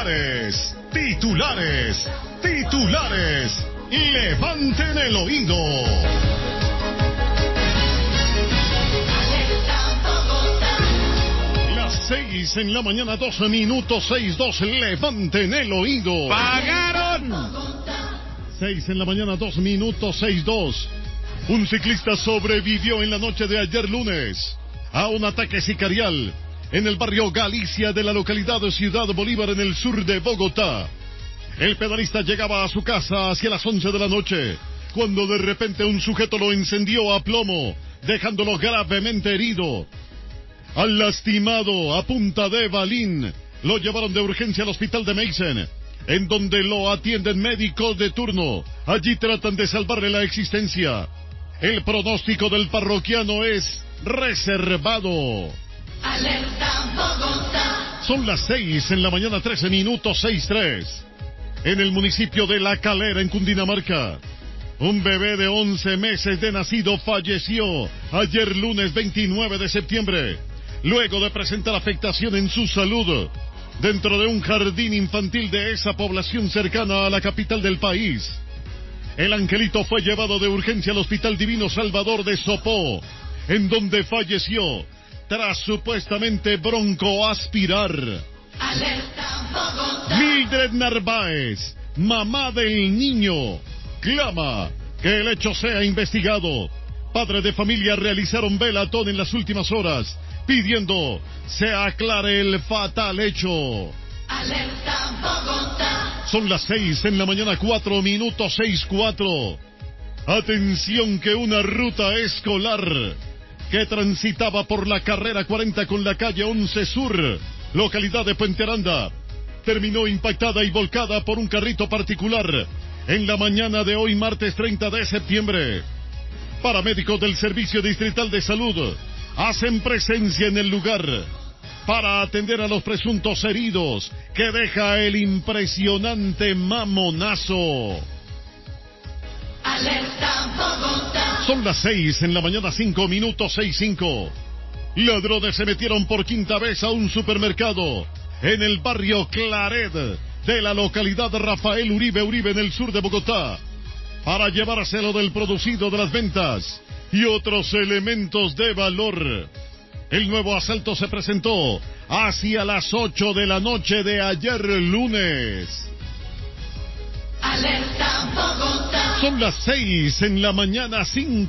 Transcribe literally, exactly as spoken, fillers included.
Titulares, titulares, titulares. Levanten el oído. Las seis en la mañana, doce minutos, seis dos. Levanten el oído. ¡Pagaron! Seis en la mañana, dos minutos, seis dos. Un ciclista sobrevivió en la noche de ayer lunes a un ataque sicarial en el barrio Galicia de la localidad de Ciudad Bolívar, en el sur de Bogotá. El pedalista llegaba a su casa hacia las once de la noche, cuando de repente un sujeto lo encendió a plomo, dejándolo gravemente herido. Al lastimado, a punta de balín, lo llevaron de urgencia al hospital de Meissen, en donde lo atienden médicos de turno. Allí tratan de salvarle la existencia. El pronóstico del parroquiano es reservado. Alerta Bogotá. Son las seis en la mañana, trece minutos, seis tres. En el municipio de La Calera, en Cundinamarca, un bebé de once meses de nacido falleció ayer lunes veintinueve de septiembre, luego de presentar afectación en su salud dentro de un jardín infantil de esa población cercana a la capital del país. El angelito fue llevado de urgencia al Hospital Divino Salvador de Sopó, en donde falleció tras supuestamente broncoaspirar. Alerta Bogotá. Mildred Narváez, mamá del niño, clama que el hecho sea investigado. Padres de familia realizaron velatón en las últimas horas, pidiendo se aclare el fatal hecho. Alerta Bogotá. Son las seis en la mañana, cuatro minutos, seis cuatro. Atención, que una ruta escolar que transitaba por la carrera cuarenta con la calle once Sur, localidad de Puente Aranda, terminó impactada y volcada por un carrito particular en la mañana de hoy, martes treinta de septiembre. Paramédicos del Servicio Distrital de Salud hacen presencia en el lugar para atender a los presuntos heridos que deja el impresionante mamonazo. Alerta Bogotá. Son las seis en la mañana, cinco minutos, seis cinco. Ladrones se metieron por quinta vez a un supermercado en el barrio Claret de la localidad Rafael Uribe Uribe, en el sur de Bogotá, para llevárselo del producido de las ventas y otros elementos de valor. El nuevo asalto se presentó hacia las ocho de la noche de ayer lunes. Alerta Bogotá. Son las seis en la mañana, cinco.